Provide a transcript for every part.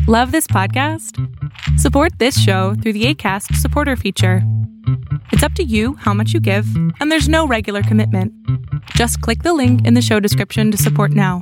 Love this podcast? Support this show through the Acast supporter feature. It's up to you how much you give, and there's no regular commitment. Just click the link in the show description to support now.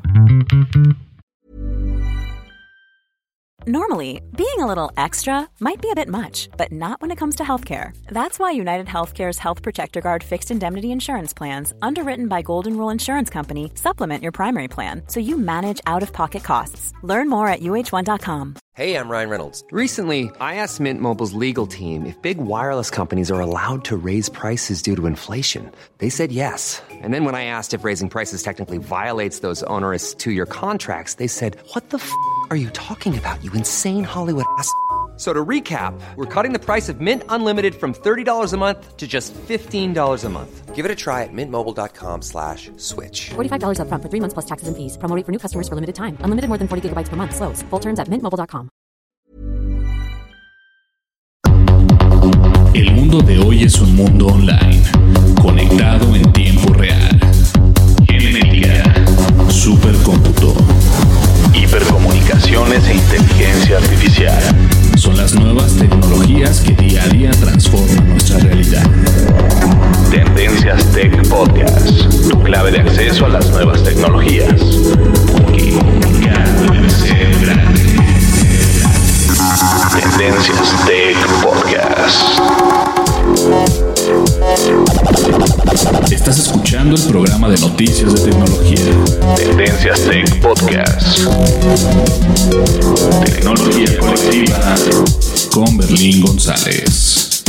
Normally, being a little extra might be a bit much, but not when it comes to healthcare. That's why United Healthcare's Health Protector Guard fixed indemnity insurance plans, underwritten by Golden Rule Insurance Company, supplement your primary plan so you manage out-of-pocket costs. Learn more at UH1.com. Hey, I'm Ryan Reynolds. Recently, I asked Mint Mobile's legal team if big wireless companies are allowed to raise prices due to inflation. They said yes. And then when I asked if raising prices technically violates those onerous two-year contracts, they said, "What the f*** are you talking about, you insane Hollywood ass?" So to recap, we're cutting the price of Mint Unlimited from $30 a month to just $15 a month. Give it a try at mintmobile.com/switch. $45 up front for 3 months plus taxes and fees. Promo rate for new customers for limited time. Unlimited more than 40 gigabytes per month. Slows full terms at mintmobile.com. El mundo de hoy es un mundo online, conectado en tiempo real. Genética, supercómputo, hipercomunicaciones e inteligencia artificial son las nuevas tecnologías que día a día transforman nuestra realidad. Tendencias Tech Podcast, tu clave de acceso a las nuevas tecnologías. Porque cada debe ser grande. Tendencias Tech Podcast. Estás escuchando el programa de noticias de tecnología. Tendencias Tech Podcast. Tecnología colectiva con Berlín González.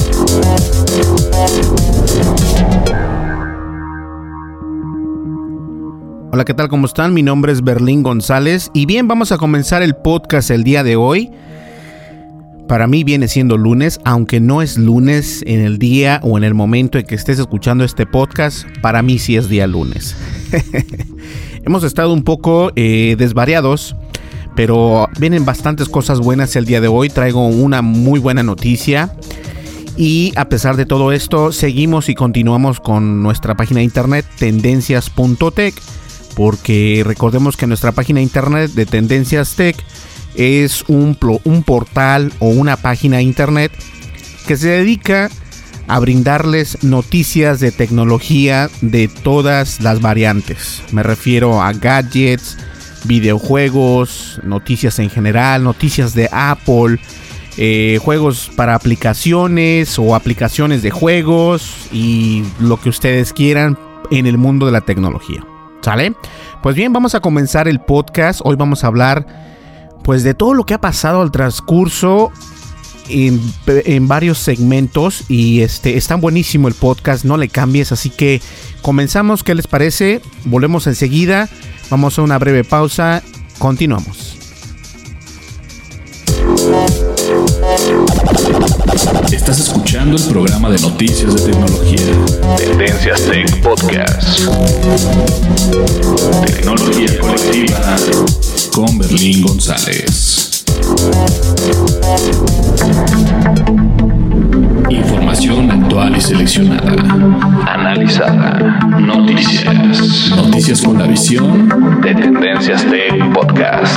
Hola, ¿qué tal? ¿Cómo están? Mi nombre es Berlín González y bien, vamos a comenzar el podcast el día de hoy. Para mí viene siendo lunes, aunque no es lunes en el día o en el momento en que estés escuchando este podcast, para mí sí es día lunes. Hemos estado un poco desvariados, pero vienen bastantes cosas buenas el día de hoy. Traigo una muy buena noticia y a pesar de todo esto, seguimos y continuamos con nuestra página de internet tendencias.tech, porque recordemos que nuestra página de internet de Tendencias Tech es un portal o una página de internet que se dedica a brindarles noticias de tecnología de todas las variantes. Me refiero a gadgets, videojuegos, noticias en general, noticias de Apple, juegos para aplicaciones o aplicaciones de juegos y lo que ustedes quieran en el mundo de la tecnología. ¿Sale? Pues bien, vamos a comenzar el podcast. Hoy vamos a hablar pues de todo lo que ha pasado al transcurso en varios segmentos y está buenísimo el podcast, no le cambies, así que comenzamos. ¿Qué les parece? Volvemos enseguida, vamos a una breve pausa, continuamos. Estás escuchando el programa de noticias de tecnología. Tendencias Tech Podcast. Tecnología colectiva con Berlín González. Información actual y seleccionada. Analizada. Noticias. Noticias con la visión de Tendencias Tech Podcast.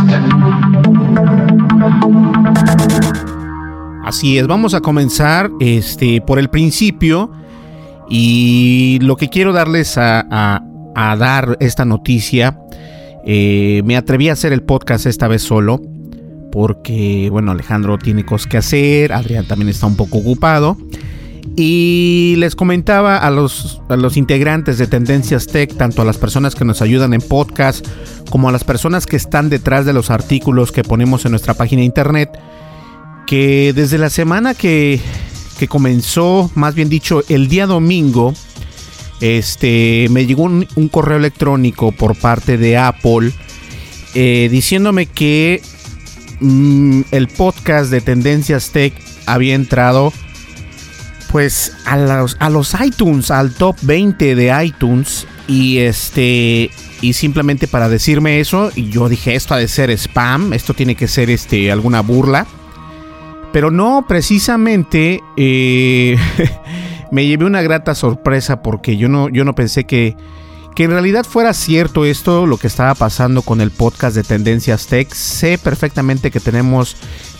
Así es, vamos a comenzar por el principio y lo que quiero darles a dar esta noticia. Me atreví a hacer el podcast esta vez solo porque, bueno, Alejandro tiene cosas que hacer, Adrián también está un poco ocupado y les comentaba a los integrantes de Tendencias Tech, tanto a las personas que nos ayudan en podcast como a las personas que están detrás de los artículos que ponemos en nuestra página de internet, que desde la semana que comenzó, más bien dicho, el día domingo, me llegó un correo electrónico por parte de Apple diciéndome que el podcast de Tendencias Tech había entrado pues a los iTunes, al top 20 de iTunes y simplemente para decirme eso, y yo dije, esto ha de ser spam, esto tiene que ser alguna burla. Pero no, precisamente me llevé una grata sorpresa porque yo no pensé que que en realidad fuera cierto esto, lo que estaba pasando con el podcast de Tendencias Tech. Sé perfectamente que tenemos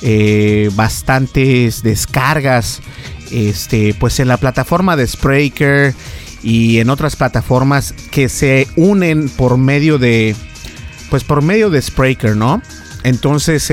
bastantes descargas pues en la plataforma de Spreaker y en otras plataformas que se unen por medio de Spreaker, ¿no? Entonces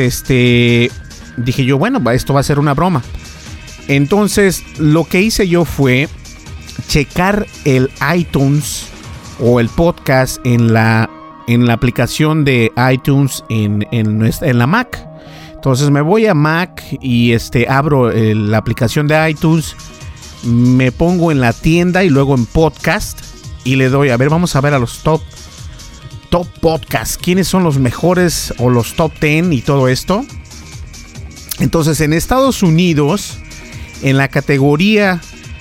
dije yo, bueno, esto va a ser una broma. Entonces lo que hice yo fue checar el iTunes o el podcast en la aplicación de iTunes en la Mac. Entonces me voy a Mac y abro la aplicación de iTunes, me pongo en la tienda y luego en podcast y le doy, a ver, vamos a ver a los top podcasts, quiénes son los mejores o los top 10 y todo esto. Entonces en Estados Unidos, en la categoría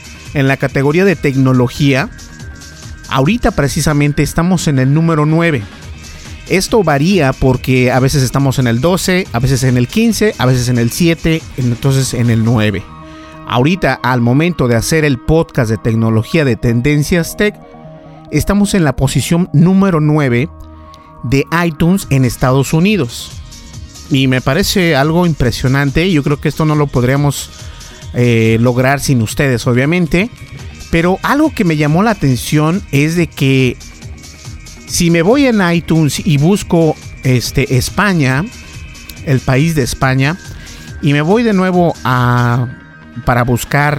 de tecnología, ahorita precisamente estamos en el número 9. Esto varía porque a veces estamos en el 12, a veces en el 15, a veces en el 7, entonces en el 9. Ahorita, al momento de hacer el podcast de tecnología de Tendencias Tech, estamos en la posición número 9 de iTunes en Estados Unidos. Y me parece algo impresionante. Yo creo que esto no lo podríamos lograr sin ustedes, obviamente. Pero algo que me llamó la atención es de que si me voy en iTunes y busco España, el país de España, y me voy de nuevo para buscar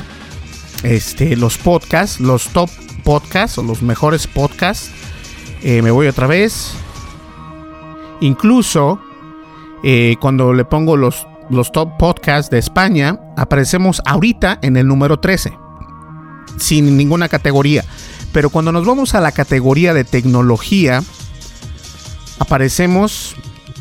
los podcasts, los top podcasts o los mejores podcasts, me voy otra vez. Incluso cuando le pongo los top podcasts de España, aparecemos ahorita en el número 13, sin ninguna categoría. Pero cuando nos vamos a la categoría de tecnología, aparecemos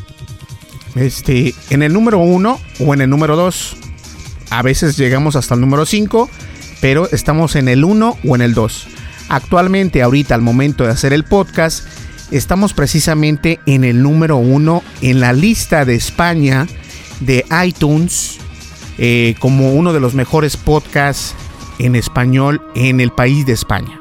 en el número 1 o en el número 2. A veces llegamos hasta el número 5, pero estamos en el 1 o en el 2. Actualmente, ahorita, al momento de hacer el podcast, estamos precisamente en el número 1 en la lista de España de iTunes, como uno de los mejores podcasts en español en el país de España.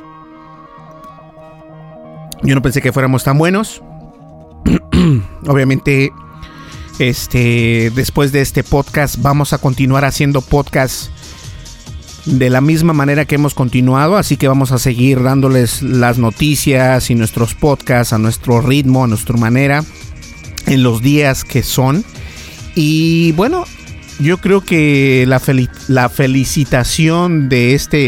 Yo no pensé que fuéramos tan buenos. Obviamente, después de este podcast vamos a continuar haciendo podcasts de la misma manera que hemos continuado, así que vamos a seguir dándoles las noticias y nuestros podcasts a nuestro ritmo, a nuestra manera, en los días que son. Y bueno, yo creo que la felicitación de este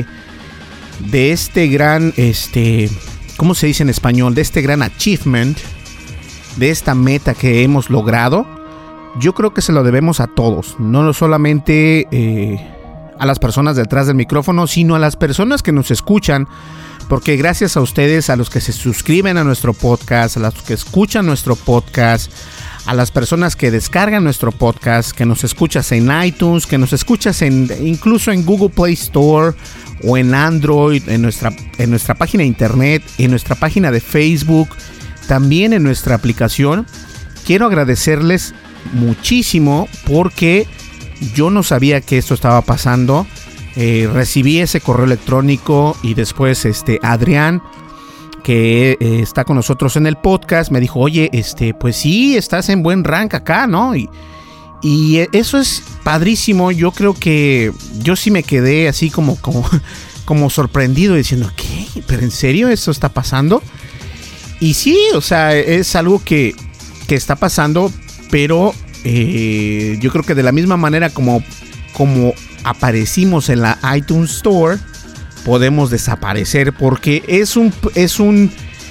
gran ¿cómo se dice en español? De este gran achievement, de esta meta que hemos logrado, yo creo que se lo debemos a todos, no solamente a las personas detrás del micrófono, sino a las personas que nos escuchan, porque gracias a ustedes, a los que se suscriben a nuestro podcast, a los que escuchan nuestro podcast, a las personas que descargan nuestro podcast, que nos escuchas en iTunes, que nos escuchas incluso en Google Play Store o en Android, en nuestra página de internet, en nuestra página de Facebook, también en nuestra aplicación. Quiero agradecerles muchísimo porque yo no sabía que esto estaba pasando. Recibí ese correo electrónico y después Adrián, que está con nosotros en el podcast, me dijo, oye, pues sí, estás en buen rank acá, ¿no? Y eso es padrísimo. Yo creo que yo sí me quedé así como sorprendido, diciendo, ¿qué? ¿Pero en serio esto está pasando? Y sí, o sea, es algo que está pasando, pero yo creo que de la misma manera como aparecimos en la iTunes Store, podemos desaparecer, porque es un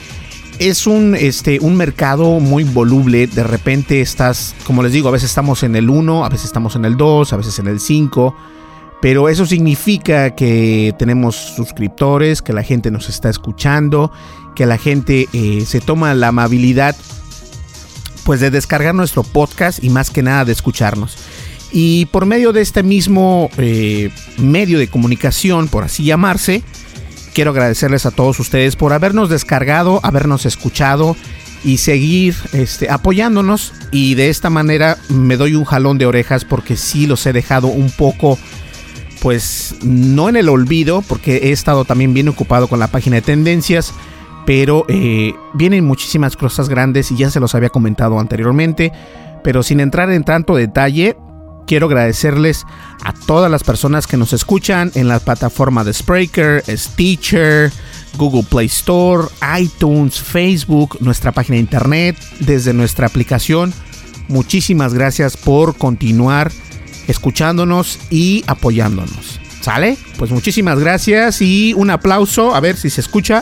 mercado muy voluble. De repente estás, como les digo, a veces estamos en el 1, a veces estamos en el 2, a veces en el 5, pero eso significa que tenemos suscriptores, que la gente nos está escuchando, que la gente se toma la amabilidad pues de descargar nuestro podcast y más que nada de escucharnos. Y por medio de este mismo medio de comunicación, por así llamarse, quiero agradecerles a todos ustedes por habernos descargado, habernos escuchado y seguir apoyándonos. Y de esta manera me doy un jalón de orejas porque sí los he dejado un poco, pues no en el olvido, porque he estado también bien ocupado con la página de tendencias, pero vienen muchísimas cosas grandes y ya se los había comentado anteriormente, pero sin entrar en tanto detalle, quiero agradecerles a todas las personas que nos escuchan en la plataforma de Spreaker, Stitcher, Google Play Store, iTunes, Facebook, nuestra página de internet, desde nuestra aplicación. Muchísimas gracias por continuar escuchándonos y apoyándonos. ¿Sale? Pues muchísimas gracias y un aplauso, a ver si se escucha.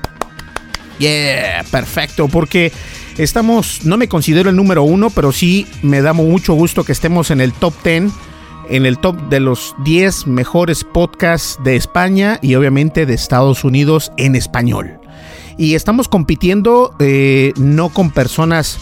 Yeah, perfecto, porque no me considero el número 1, pero sí me da mucho gusto que estemos en el top 10, en el top de los 10 mejores podcasts de España y obviamente de Estados Unidos en español. Y estamos compitiendo no con personas,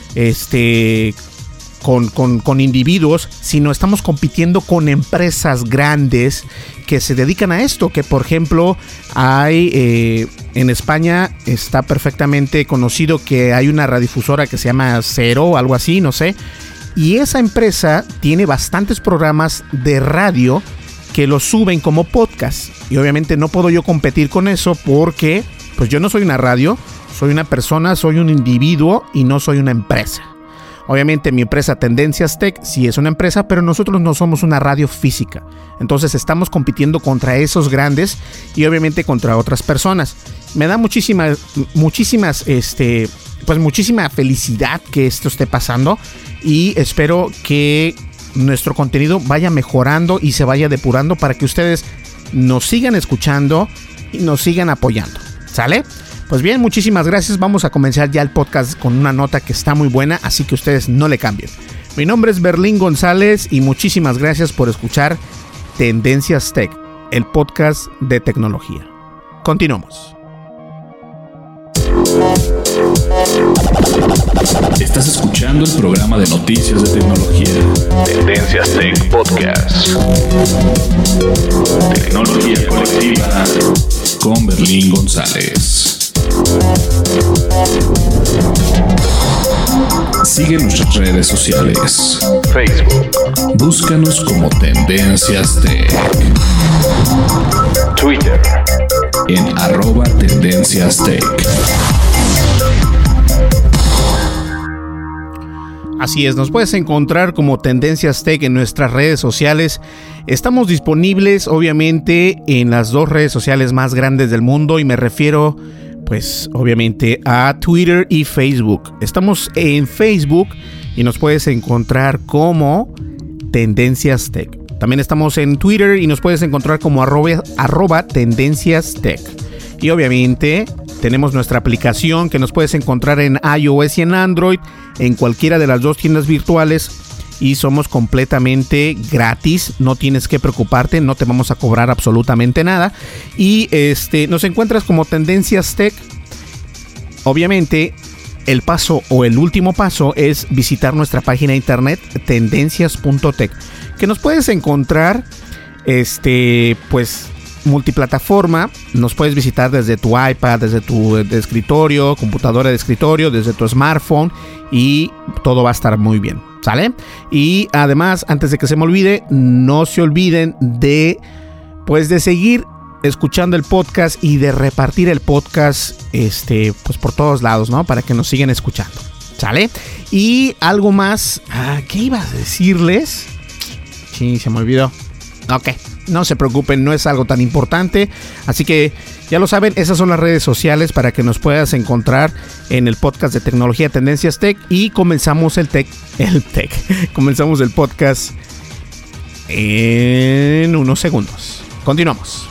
con individuos, sino estamos compitiendo con empresas grandes que se dedican a esto, que por ejemplo hay en España está perfectamente conocido que hay una radiodifusora que se llama Cero o algo así, no sé, y esa empresa tiene bastantes programas de radio que los suben como podcast, y obviamente no puedo yo competir con eso porque pues yo no soy una radio, soy una persona, soy un individuo y no soy una empresa. Obviamente mi empresa Tendencias Tech sí es una empresa, pero nosotros no somos una radio física. Entonces estamos compitiendo contra esos grandes y obviamente contra otras personas. Me da muchísima felicidad que esto esté pasando y espero que nuestro contenido vaya mejorando y se vaya depurando para que ustedes nos sigan escuchando y nos sigan apoyando. ¿Sale? Pues bien, muchísimas gracias. Vamos a comenzar ya el podcast con una nota que está muy buena, así que ustedes no le cambien. Mi nombre es Berlín González y muchísimas gracias por escuchar Tendencias Tech, el podcast de tecnología. Continuamos. Estás escuchando el programa de noticias de tecnología, Tendencias Tech Podcast. Tecnología colectiva con Berlín González. Sigue nuestras redes sociales. Facebook. Búscanos como Tendencias Tech. Twitter. En @TendenciasTech. Así es, nos puedes encontrar como Tendencias Tech en nuestras redes sociales. Estamos disponibles obviamente en las 2 redes sociales más grandes del mundo y me refiero pues obviamente a Twitter y Facebook. Estamos en Facebook y nos puedes encontrar como Tendencias Tech. También estamos en Twitter y nos puedes encontrar como @Tendencias Tech. Y obviamente tenemos nuestra aplicación que nos puedes encontrar en iOS y en Android, en cualquiera de las 2 tiendas virtuales. Y somos completamente gratis, no tienes que preocuparte, no te vamos a cobrar absolutamente nada. Y nos encuentras como Tendencias Tech. Obviamente, el paso o el último paso es visitar nuestra página de internet tendencias.tech, que nos puedes encontrar pues multiplataforma. Nos puedes visitar desde tu iPad, desde tu escritorio, computadora de escritorio, desde tu smartphone y todo va a estar muy bien, ¿sale? Y además, antes de que se me olvide, no se olviden de seguir escuchando el podcast y de repartir el podcast pues por todos lados, ¿no? Para que nos sigan escuchando, ¿sale? Y algo más, ¿qué iba a decirles? Sí, se me olvidó. Ok, no se preocupen, no es algo tan importante. Así que ya lo saben, esas son las redes sociales para que nos puedas encontrar en el podcast de tecnología Tendencias Tech. Y comenzamos comenzamos el podcast en unos segundos. Continuamos.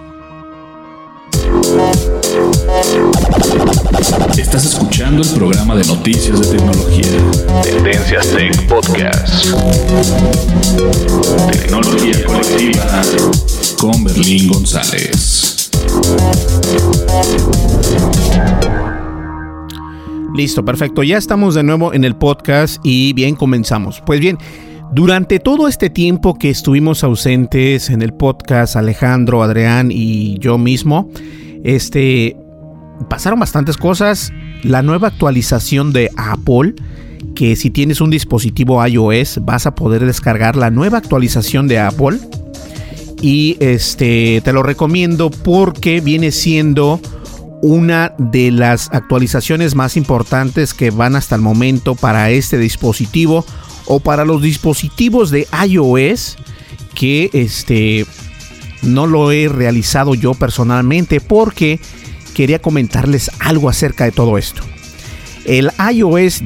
Estás escuchando el programa de noticias de tecnología, Tendencias Tech Podcast. Tecnología colectiva con Berlín González. Listo, perfecto. Ya estamos de nuevo en el podcast y bien, comenzamos. Pues bien, durante todo este tiempo que estuvimos ausentes en el podcast, Alejandro, Adrián y yo mismo, pasaron bastantes cosas. La nueva actualización de Apple, que si tienes un dispositivo iOS vas a poder descargar la nueva actualización de Apple. Y te lo recomiendo porque viene siendo una de las actualizaciones más importantes que van hasta el momento para este dispositivo o para los dispositivos de iOS, que no lo he realizado yo personalmente porque quería comentarles algo acerca de todo esto. El iOS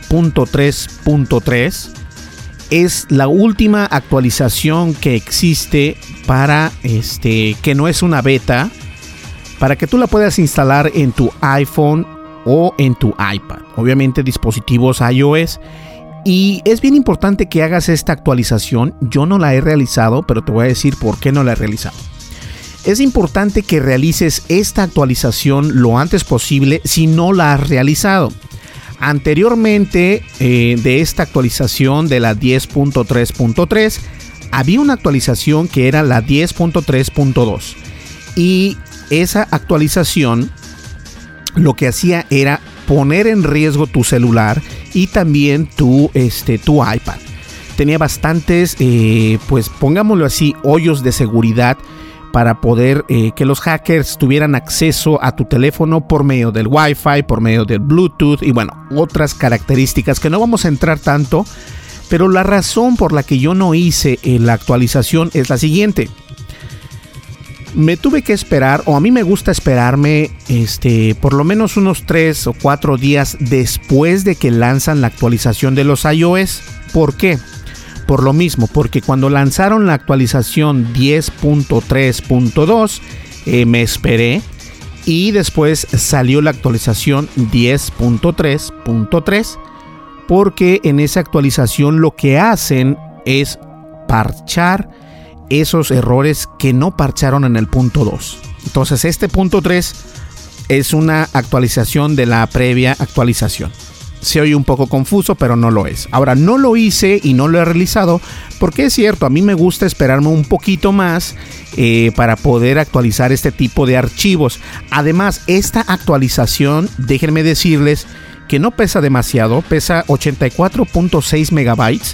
10.3.3 es la última actualización que existe para que no es una beta, para que tú la puedas instalar en tu iPhone o en tu iPad, obviamente dispositivos iOS. Y es bien importante que hagas esta actualización. Yo no la he realizado, pero te voy a decir por qué no la he realizado. Es importante que realices esta actualización lo antes posible si no la has realizado. Anteriormente de esta actualización de la 10.3.3 había una actualización que era la 10.3.2 y esa actualización lo que hacía era poner en riesgo tu celular y también tu iPad. Tenía bastantes, pues pongámoslo así, hoyos de seguridad para poder que los hackers tuvieran acceso a tu teléfono por medio del Wi-Fi, por medio del Bluetooth y bueno, otras características que no vamos a entrar tanto. Pero la razón por la que yo no hice la actualización es la siguiente. Me tuve que esperar, o a mí me gusta esperarme por lo menos unos 3 o 4 días después de que lanzan la actualización de los iOS. ¿Por qué? Por lo mismo, porque cuando lanzaron la actualización 10.3.2 me esperé y después salió la actualización 10.3.3 porque en esa actualización lo que hacen es parchar esos errores que no parcharon en el punto 2. Entonces este punto 3 es una actualización de la previa actualización. Se oye un poco confuso, pero no lo es. Ahora, no lo hice y no lo he realizado porque es cierto, a mí me gusta esperarme un poquito más para poder actualizar este tipo de archivos. Además, esta actualización, déjenme decirles que no pesa demasiado, pesa 84.6 megabytes.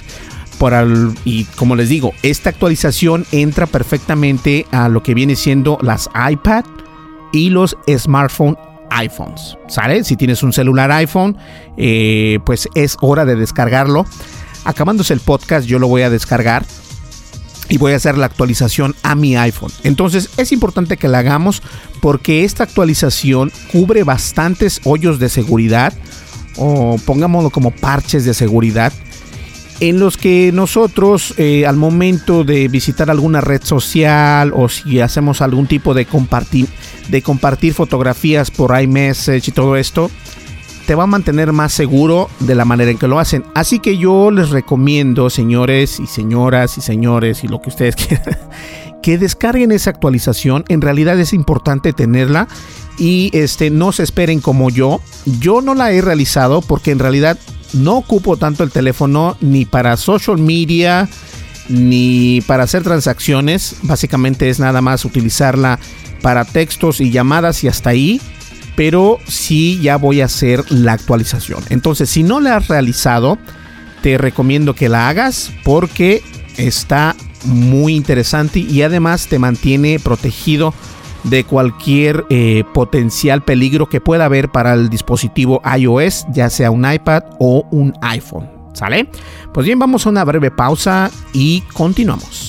Y como les digo, esta actualización entra perfectamente a lo que viene siendo las iPad y los smartphone iPhones, ¿sale? Si tienes un celular iPhone, pues es hora de descargarlo. Acabándose el podcast, yo lo voy a descargar y voy a hacer la actualización a mi iPhone. Entonces es importante que la hagamos porque esta actualización cubre bastantes hoyos de seguridad, o pongámoslo como parches de seguridad, en los que nosotros al momento de visitar alguna red social o si hacemos algún tipo de compartir fotografías por iMessage y todo esto, te va a mantener más seguro de la manera en que lo hacen. Así que yo les recomiendo, señores y señoras y señores y lo que ustedes quieran, que descarguen esa actualización. En realidad es importante tenerla y no se esperen como yo. Yo no la he realizado porque en realidad no ocupo tanto el teléfono ni para social media ni para hacer transacciones. Básicamente es nada más utilizarla para textos y llamadas y hasta ahí. Pero sí ya voy a hacer la actualización. Entonces, si no la has realizado, te recomiendo que la hagas porque está muy interesante y además te mantiene protegido de cualquier potencial peligro que pueda haber para el dispositivo iOS, ya sea un iPad o un iPhone. ¿Sale? Pues bien, vamos a una breve pausa y continuamos.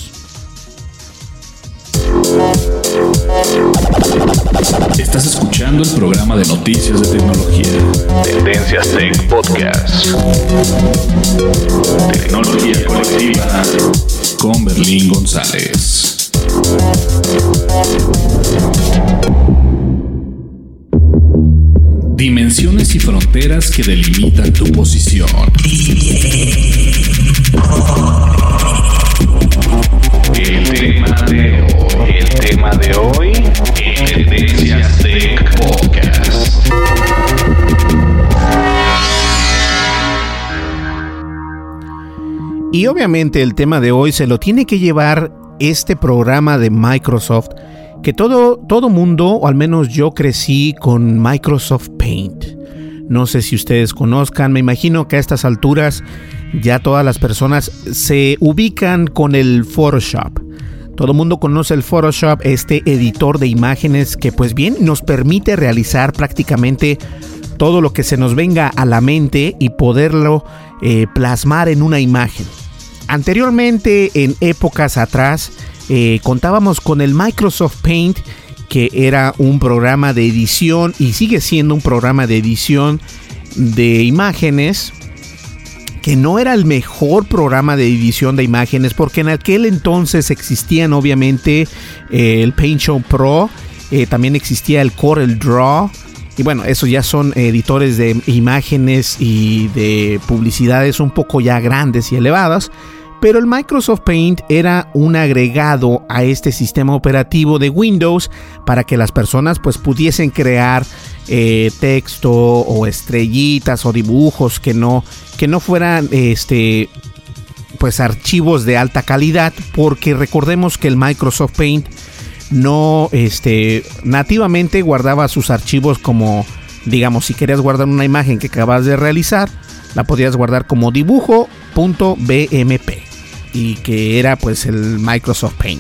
Estás escuchando el programa de noticias de tecnología. Tendencias Tech Podcast. Tecnología colectiva con Berlín González. Dimensiones y fronteras que delimitan tu posición. El tema de hoy en Tendencias Tech Podcast. Y obviamente el tema de hoy se lo tiene que llevar este programa de Microsoft, que todo mundo, o al menos yo crecí con Microsoft Paint. No sé si ustedes conozcan, me imagino que a estas alturas ya todas las personas se ubican con el Photoshop. Todo el mundo conoce el Photoshop, este editor de imágenes que pues bien nos permite realizar prácticamente todo lo que se nos venga a la mente y poderlo plasmar en una imagen. Anteriormente, en épocas atrás, contábamos con el Microsoft Paint, que era un programa de edición y sigue siendo un programa de edición de imágenes, que no era el mejor programa de edición de imágenes, porque en aquel entonces existían obviamente el Paint Shop Pro, también existía el Corel Draw, y bueno, esos ya son editores de imágenes y de publicidades un poco ya grandes y elevadas. Pero el Microsoft Paint era un agregado a este sistema operativo de Windows para que las personas pues pudiesen crear texto o estrellitas o dibujos que no fueran pues archivos de alta calidad, porque recordemos que el Microsoft Paint no nativamente guardaba sus archivos como, digamos, si querías guardar una imagen que acabas de realizar, la podías guardar como dibujo.bmp, y que era pues el Microsoft Paint.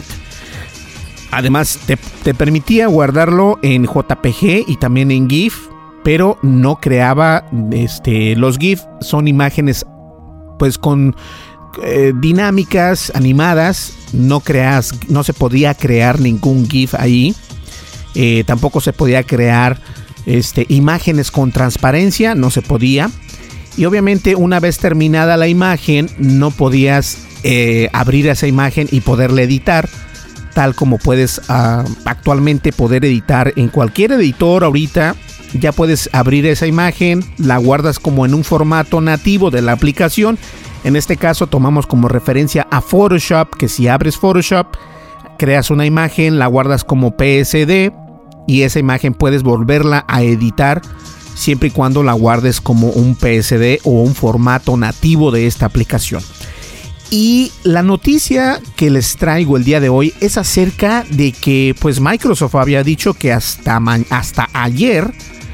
Además te permitía guardarlo en JPG y también en GIF, pero no creaba los GIF son imágenes pues con dinámicas animadas. No se podía crear ningún GIF ahí. Tampoco se podía crear imágenes con transparencia, no se podía. Y obviamente una vez terminada la imagen no podías abrir esa imagen y poderla editar, tal como puedes actualmente poder editar en cualquier editor ahorita. Ya puedes abrir esa imagen, la guardas como en un formato nativo de la aplicación. En este caso tomamos como referencia a Photoshop, que si abres Photoshop, creas una imagen, la guardas como PSD y esa imagen puedes volverla a editar siempre y cuando la guardes como un PSD o un formato nativo de esta aplicación. Y la noticia que les traigo el día de hoy es acerca de que pues Microsoft había dicho que hasta ayer,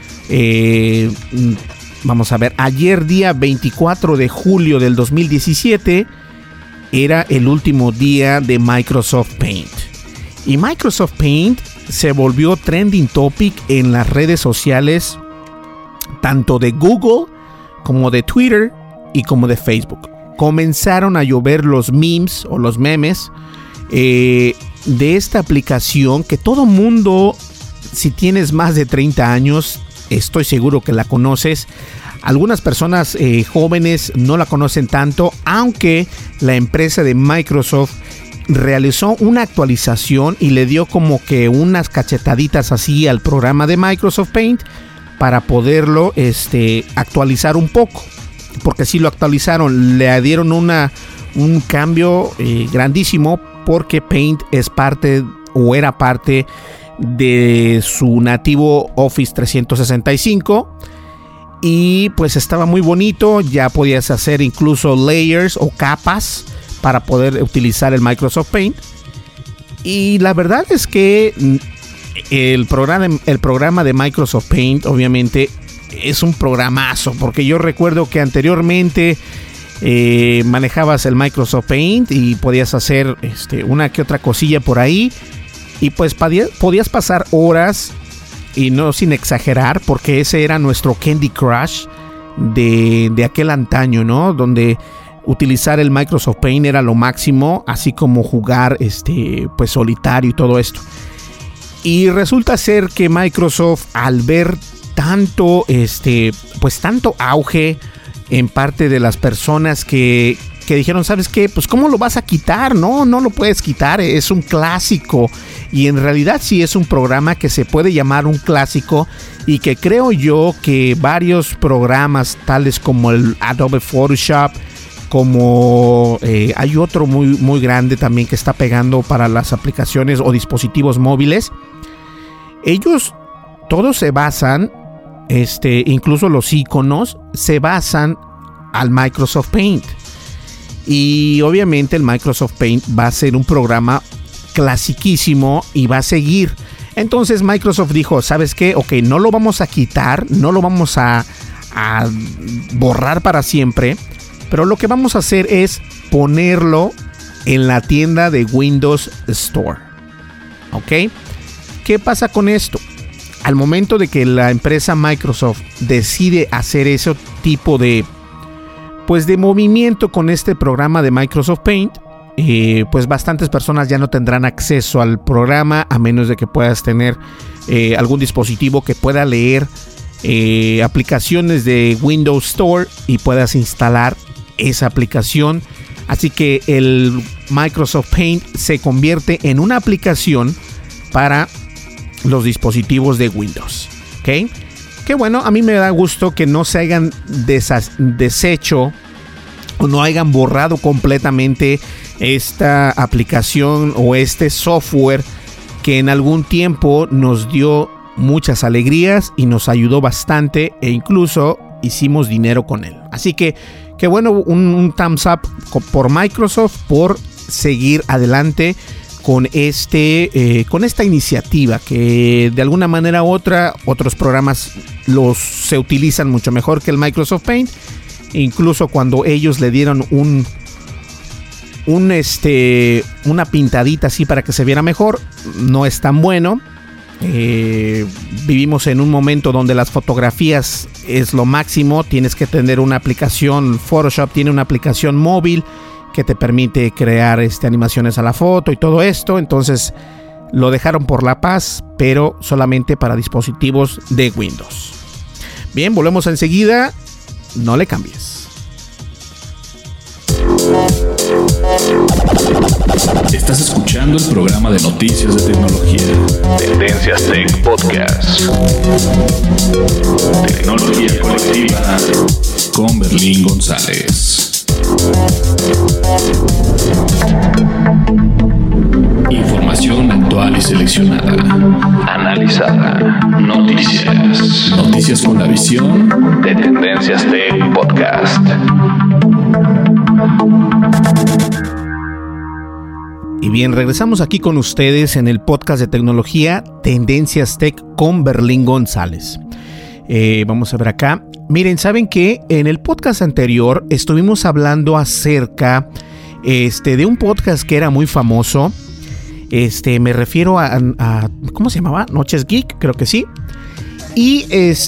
vamos a ver, ayer día 24 de julio del 2017 era el último día de Microsoft Paint. Y Microsoft Paint se volvió trending topic en las redes sociales, tanto de Google como de Twitter y como de Facebook. Comenzaron a llover los memes o los memes de esta aplicación que todo mundo, si tienes más de 30 años, estoy seguro que la conoces. Algunas personas jóvenes no la conocen tanto, aunque la empresa de Microsoft realizó una actualización y le dio como que unas cachetaditas así al programa de Microsoft Paint para poderlo actualizar un poco. Porque si lo actualizaron, le dieron un cambio grandísimo, porque Paint es parte o era parte de su nativo Office 365 y pues estaba muy bonito. Ya podías hacer incluso layers o capas para poder utilizar el Microsoft Paint. Y la verdad es que el programa de Microsoft Paint obviamente es un programazo, porque yo recuerdo que anteriormente manejabas el Microsoft Paint y podías hacer una que otra cosilla por ahí, y pues podías pasar horas, y no sin exagerar, porque ese era nuestro Candy Crush de aquel antaño, ¿no? Donde utilizar el Microsoft Paint era lo máximo, así como jugar pues solitario y todo esto. Y resulta ser que Microsoft, al ver tanto pues tanto auge en parte de las personas que dijeron, ¿sabes qué? Pues ¿cómo lo vas a quitar? No lo puedes quitar, es un clásico. Y en realidad sí es un programa que se puede llamar un clásico, y que creo yo que varios programas tales como el Adobe Photoshop, como hay otro muy grande también que está pegando para las aplicaciones o dispositivos móviles, ellos todos se basan, incluso los iconos se basan al Microsoft Paint. Y obviamente el Microsoft Paint va a ser un programa clasiquísimo y va a seguir. Entonces Microsoft dijo, ¿sabes qué? Ok, no lo vamos a quitar, no lo vamos a borrar para siempre, pero lo que vamos a hacer es ponerlo en la tienda de Windows Store. ¿Ok? ¿Qué pasa con esto? Al momento de que la empresa Microsoft decide hacer ese tipo de movimiento con este programa de Microsoft Paint, pues bastantes personas ya no tendrán acceso al programa, a menos de que puedas tener algún dispositivo que pueda leer aplicaciones de Windows Store y puedas instalar esa aplicación. Así que el Microsoft Paint se convierte en una aplicación para los dispositivos de Windows. ¿Ok? Que bueno, a mí me da gusto que no se hayan deshecho o no hayan borrado completamente esta aplicación o este software que en algún tiempo nos dio muchas alegrías y nos ayudó bastante, e incluso hicimos dinero con él. Así que bueno, un thumbs up por Microsoft por seguir adelante con esta iniciativa, que de alguna manera u otra otros programas se utilizan mucho mejor que el Microsoft Paint. Incluso cuando ellos le dieron una pintadita así para que se viera mejor, no es tan bueno. Vivimos en un momento donde las fotografías es lo máximo. Tienes que tener una aplicación. Photoshop tiene una aplicación móvil que te permite crear animaciones a la foto y todo esto. Entonces lo dejaron por la paz, pero solamente para dispositivos de Windows. Bien, volvemos enseguida. No le cambies. Estás escuchando el programa de noticias de tecnología. Tendencias Tech Podcast. Tecnología colectiva con Berlín González. Información actual y seleccionada. Analizada. Noticias. Noticias con la visión de Tendencias Tech Podcast. Y bien, regresamos aquí con ustedes en el podcast de tecnología Tendencias Tech con Berlín González. Vamos a ver acá. Miren, ¿saben qué? En el podcast anterior estuvimos hablando acerca de un podcast que era muy famoso. Me refiero a ¿cómo se llamaba? Noches Geek, creo que sí. Y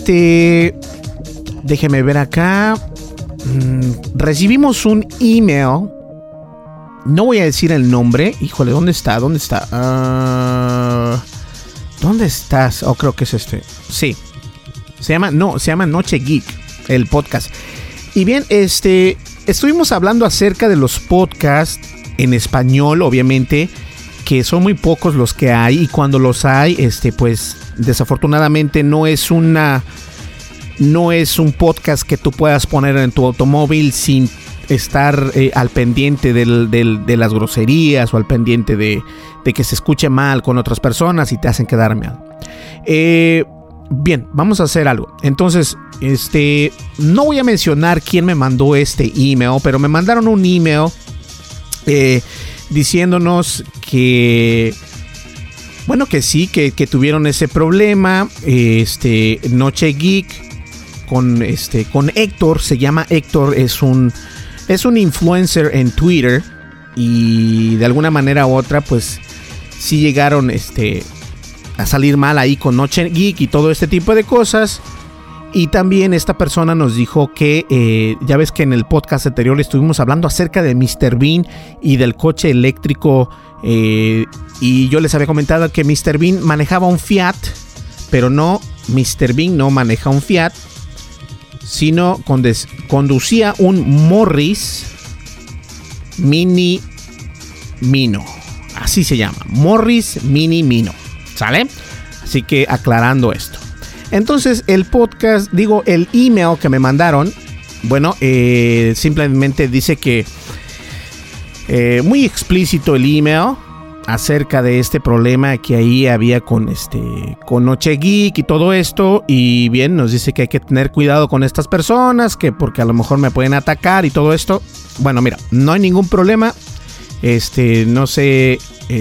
déjeme ver acá. Recibimos un email. No voy a decir el nombre. Híjole, ¿dónde está? ¿Dónde estás? Oh, creo que es Sí. Se llama Noche Geek, el podcast. Y bien, estuvimos hablando acerca de los podcasts en español, obviamente, que son muy pocos los que hay. Y cuando los hay, pues desafortunadamente no es un podcast que tú puedas poner en tu automóvil sin estar al pendiente de las groserías o al pendiente de que se escuche mal con otras personas y te hacen quedar mal. Bien, vamos a hacer algo. Entonces, no voy a mencionar quién me mandó este email, pero me mandaron un email diciéndonos que, bueno, que sí, que tuvieron ese problema. Noche Geek con Héctor, se llama Héctor, es un influencer en Twitter, y de alguna manera u otra, pues sí llegaron a salir mal ahí con Noche Geek y todo este tipo de cosas. Y también esta persona nos dijo que ya ves que en el podcast anterior estuvimos hablando acerca de Mr. Bean y del coche eléctrico, y yo les había comentado que Mr. Bean manejaba un Fiat, pero no, Mr. Bean no maneja un Fiat, sino conducía un Morris Mini Mino. Así se llama, Morris Mini Mino. ¿Sale? Así que aclarando esto. Entonces el email que me mandaron, bueno, simplemente dice que muy explícito el email acerca de este problema que ahí había con Noche Geek y todo esto. Y bien, nos dice que hay que tener cuidado con estas personas, que porque a lo mejor me pueden atacar y todo esto. Bueno, mira, no hay ningún problema. No sé,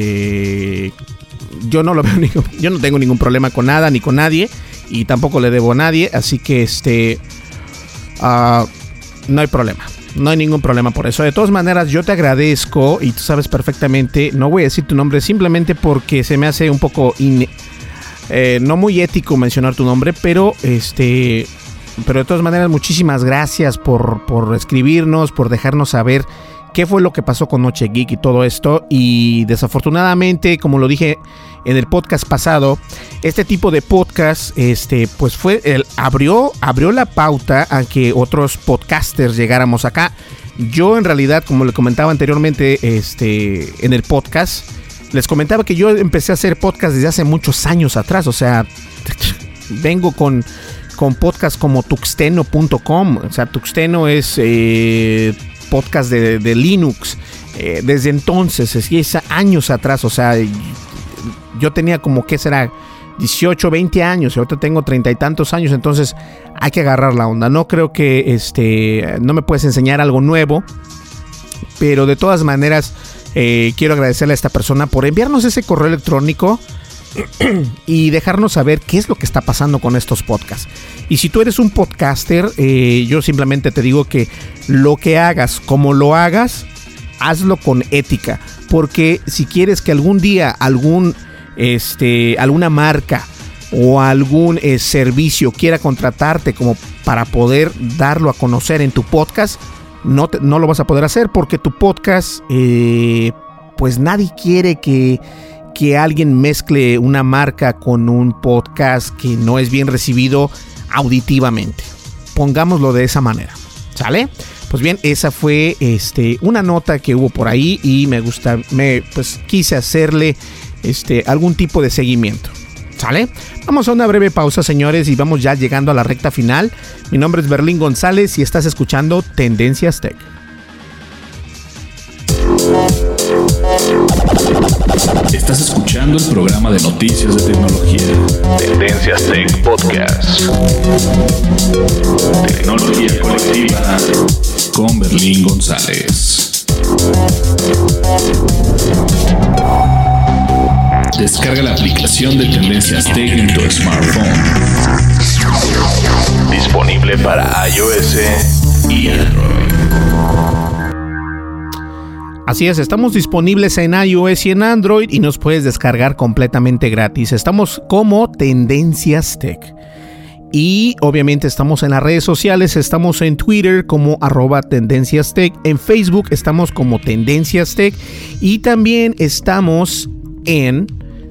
yo no lo veo, yo no tengo ningún problema con nada ni con nadie, y tampoco le debo a nadie, así que no hay problema. No hay ningún problema por eso. De todas maneras, yo te agradezco y tú sabes perfectamente, no voy a decir tu nombre simplemente porque se me hace un poco no muy ético mencionar tu nombre, pero de todas maneras, muchísimas gracias por escribirnos, por dejarnos saber qué fue lo que pasó con Noche Geek y todo esto. Y desafortunadamente, como lo dije en el podcast pasado, este tipo de podcast pues abrió la pauta a que otros podcasters llegáramos acá. Yo en realidad, como le comentaba anteriormente en el podcast, les comentaba que yo empecé a hacer podcast desde hace muchos años atrás. O sea, vengo con podcasts como tuxteno.com. O sea, Tuxteno es podcast de Linux. Desde entonces, es años atrás. O sea, yo tenía como, ¿qué será? 18, 20 años. Y ahorita tengo 30 y tantos años. Entonces hay que agarrar la onda. No creo que no me puedes enseñar algo nuevo. Pero de todas maneras, quiero agradecerle a esta persona por enviarnos ese correo electrónico y dejarnos saber qué es lo que está pasando con estos podcasts. Y si tú eres un podcaster, yo simplemente te digo que lo que hagas, como lo hagas, hazlo con ética. Porque si quieres que algún día alguna marca o algún servicio quiera contratarte como para poder darlo a conocer en tu podcast, no lo vas a poder hacer, porque tu podcast, pues nadie quiere que alguien mezcle una marca con un podcast que no es bien recibido auditivamente. Pongámoslo de esa manera, ¿sale? Pues bien, esa fue una nota que hubo por ahí y pues quise hacerle algún tipo de seguimiento. ¿Sale? Vamos a una breve pausa, señores, y vamos ya llegando a la recta final. Mi nombre es Berlín González y estás escuchando Tendencias Tech. Estás escuchando el programa de noticias de tecnología. Tendencias Tech Podcast. Tecnología colectiva con Berlín González. Descarga la aplicación de Tendencias Tech en tu smartphone. Disponible para iOS y Android. Así es, estamos disponibles en iOS y en Android y nos puedes descargar completamente gratis. Estamos como Tendencias Tech. Y obviamente estamos en las redes sociales, estamos en Twitter como @TendenciasTech, en Facebook estamos como Tendencias Tech y también estamos en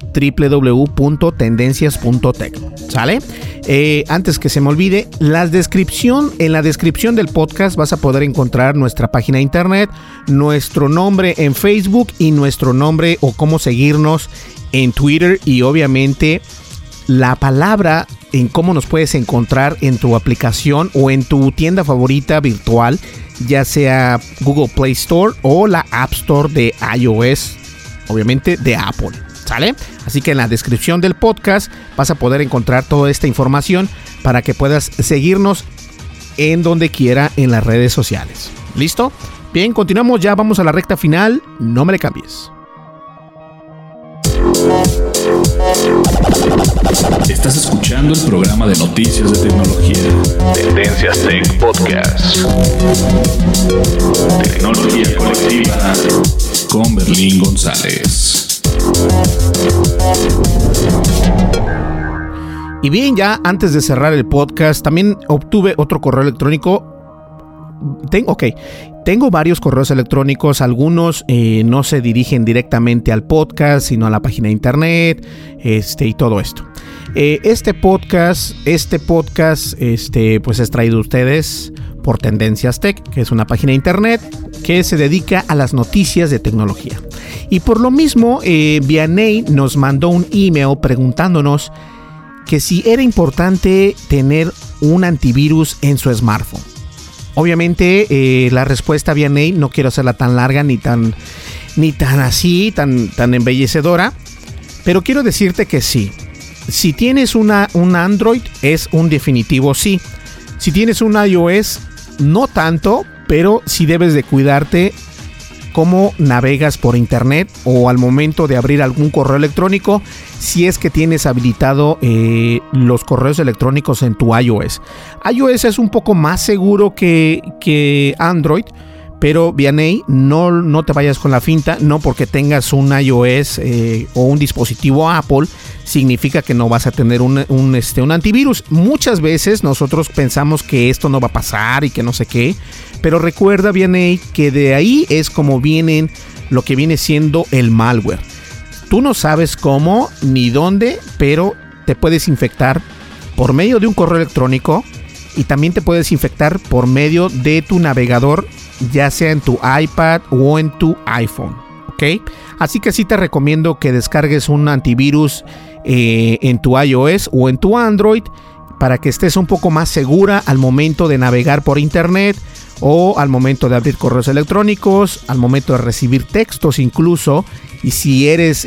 www.tendencias.tech. ¿Sale? Antes que se me olvide, en la descripción del podcast vas a poder encontrar nuestra página de internet, nuestro nombre en Facebook y nuestro nombre o cómo seguirnos en Twitter, y obviamente la palabra en cómo nos puedes encontrar en tu aplicación o en tu tienda favorita virtual, ya sea Google Play Store o la App Store de iOS, obviamente de Apple. ¿Sale? Así que en la descripción del podcast vas a poder encontrar toda esta información para que puedas seguirnos en donde quiera en las redes sociales. ¿Listo? Bien, continuamos ya, vamos a la recta final. No me le cambies. Estás escuchando el programa de noticias de tecnología. Tendencias Tech Podcast. Tecnología colectiva con Berlín González. Y bien, ya antes de cerrar el podcast, también obtuve otro correo electrónico. Tengo varios correos electrónicos, algunos no se dirigen directamente al podcast, sino a la página de internet, y todo esto. Este podcast, pues es traído a ustedes por Tendencias Tech, que es una página de internet que se dedica a las noticias de tecnología. Y por lo mismo, Vianey nos mandó un email preguntándonos que si era importante tener un antivirus en su smartphone. Obviamente, la respuesta, Vianey, no quiero hacerla tan larga ni tan embellecedora, pero quiero decirte que sí. Si tienes un Android, es un definitivo sí. Si tienes un iOS, no tanto, pero sí debes de cuidarte cómo navegas por internet o al momento de abrir algún correo electrónico, si es que tienes habilitado los correos electrónicos en tu iOS. iOS es un poco más seguro que Android, pero Vianney, no te vayas con la finta. No porque tengas un iOS o un dispositivo Apple significa que no vas a tener un antivirus. Muchas veces nosotros pensamos que esto no va a pasar y que no sé qué, pero recuerda, Vianney, que de ahí es como vienen lo que viene siendo el malware. Tú no sabes cómo ni dónde, pero te puedes infectar por medio de un correo electrónico y también te puedes infectar por medio de tu navegador, ya sea en tu iPad o en tu iPhone, ¿ok? Así que sí te recomiendo que descargues un antivirus en tu iOS o en tu Android para que estés un poco más segura al momento de navegar por internet o al momento de abrir correos electrónicos, al momento de recibir textos incluso. Y si eres,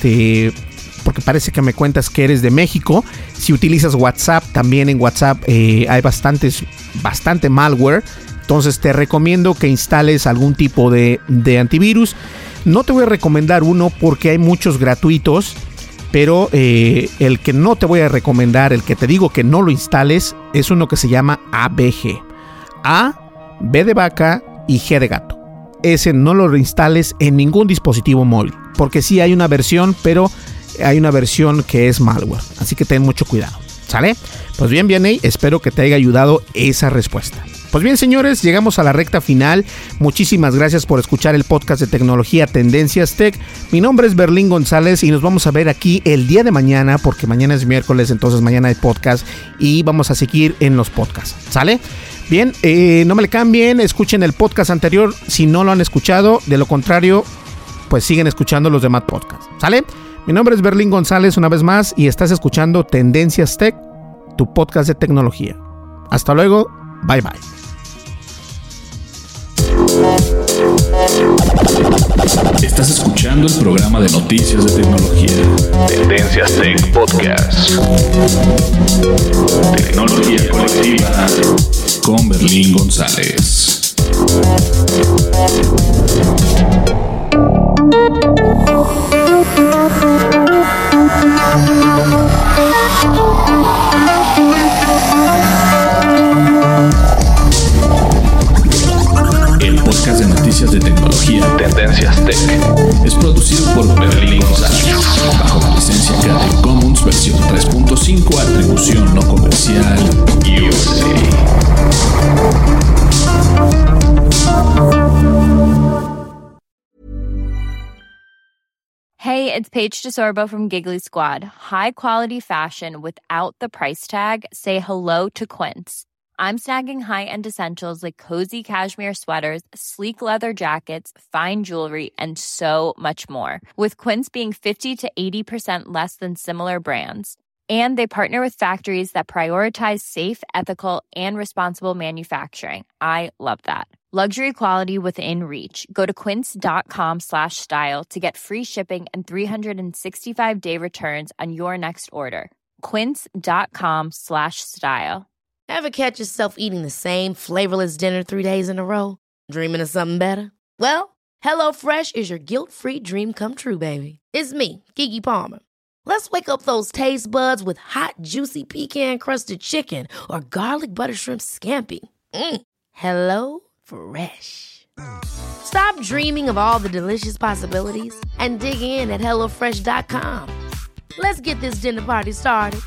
porque parece que me cuentas que eres de México, si utilizas WhatsApp, también en WhatsApp hay bastante malware. Entonces te recomiendo que instales algún tipo de antivirus. No te voy a recomendar uno porque hay muchos gratuitos, pero el que no te voy a recomendar, el que te digo que no lo instales, es uno que se llama ABG. A, B de vaca y G de gato. Ese no lo reinstales en ningún dispositivo móvil, porque sí hay una versión, pero hay una versión que es malware. Así que ten mucho cuidado, ¿sale? Pues bien, Vianney, espero que te haya ayudado esa respuesta. Pues bien, señores, llegamos a la recta final. Muchísimas gracias por escuchar el podcast de tecnología Tendencias Tech. Mi nombre es Berlín González y nos vamos a ver aquí el día de mañana, porque mañana es miércoles, entonces mañana hay podcast y vamos a seguir en los podcasts, ¿sale? Bien, no me le cambien, escuchen el podcast anterior si no lo han escuchado. De lo contrario, pues siguen escuchando los demás podcasts, ¿sale? Mi nombre es Berlín González una vez más y estás escuchando Tendencias Tech, tu podcast de tecnología. Hasta luego, bye bye. Estás escuchando el programa de noticias de tecnología. Tendencias Tech Podcast. Tecnología colectiva con Berlín González. El podcast de noticias de tecnología Tendencias Tech es producido por Berlín González bajo la licencia Creative Commons versión 3.5, atribución no comercial USA. Hey, it's Paige DeSorbo from Giggly Squad. High quality fashion without the price tag. Say hello to Quince. I'm snagging high-end essentials like cozy cashmere sweaters, sleek leather jackets, fine jewelry, and so much more. With Quince being 50 to 80% less than similar brands. And they partner with factories that prioritize safe, ethical, and responsible manufacturing. I love that. Luxury quality within reach. Go to quince.com/style to get free shipping and 365-day returns on your next order. Quince.com/style. Ever catch yourself eating the same flavorless dinner 3 days in a row? Dreaming of something better? Well, HelloFresh is your guilt-free dream come true, baby. It's me, Keke Palmer. Let's wake up those taste buds with hot, juicy pecan-crusted chicken or garlic butter shrimp scampi. Hello Fresh. Stop dreaming of all the delicious possibilities and dig in at HelloFresh.com. Let's get this dinner party started.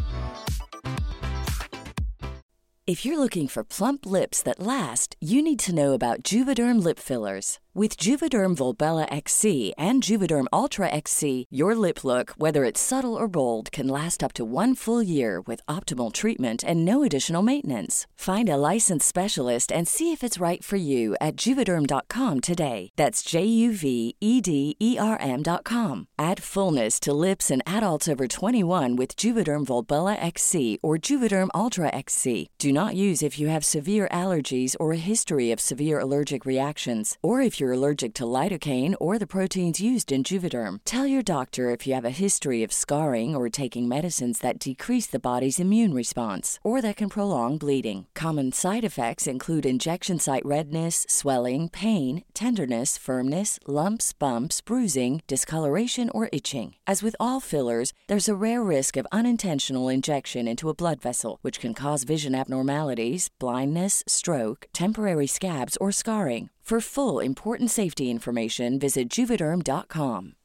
If you're looking for plump lips that last, you need to know about Juvederm lip fillers. With Juvederm Volbella XC and Juvederm Ultra XC, your lip look, whether it's subtle or bold, can last up to 1 full year with optimal treatment and no additional maintenance. Find a licensed specialist and see if it's right for you at Juvederm.com today. That's JUVEDERM.com. Add fullness to lips in adults over 21 with Juvederm Volbella XC or Juvederm Ultra XC. Do not use if you have severe allergies or a history of severe allergic reactions, or if you're allergic to lidocaine or the proteins used in Juvederm. Tell your doctor if you have a history of scarring or taking medicines that decrease the body's immune response or that can prolong bleeding. Common side effects include injection site redness, swelling, pain, tenderness, firmness, lumps, bumps, bruising, discoloration, or itching. As with all fillers, there's a rare risk of unintentional injection into a blood vessel, which can cause vision abnormalities, blindness, stroke, temporary scabs, or scarring. For full, important safety information, visit Juvederm.com.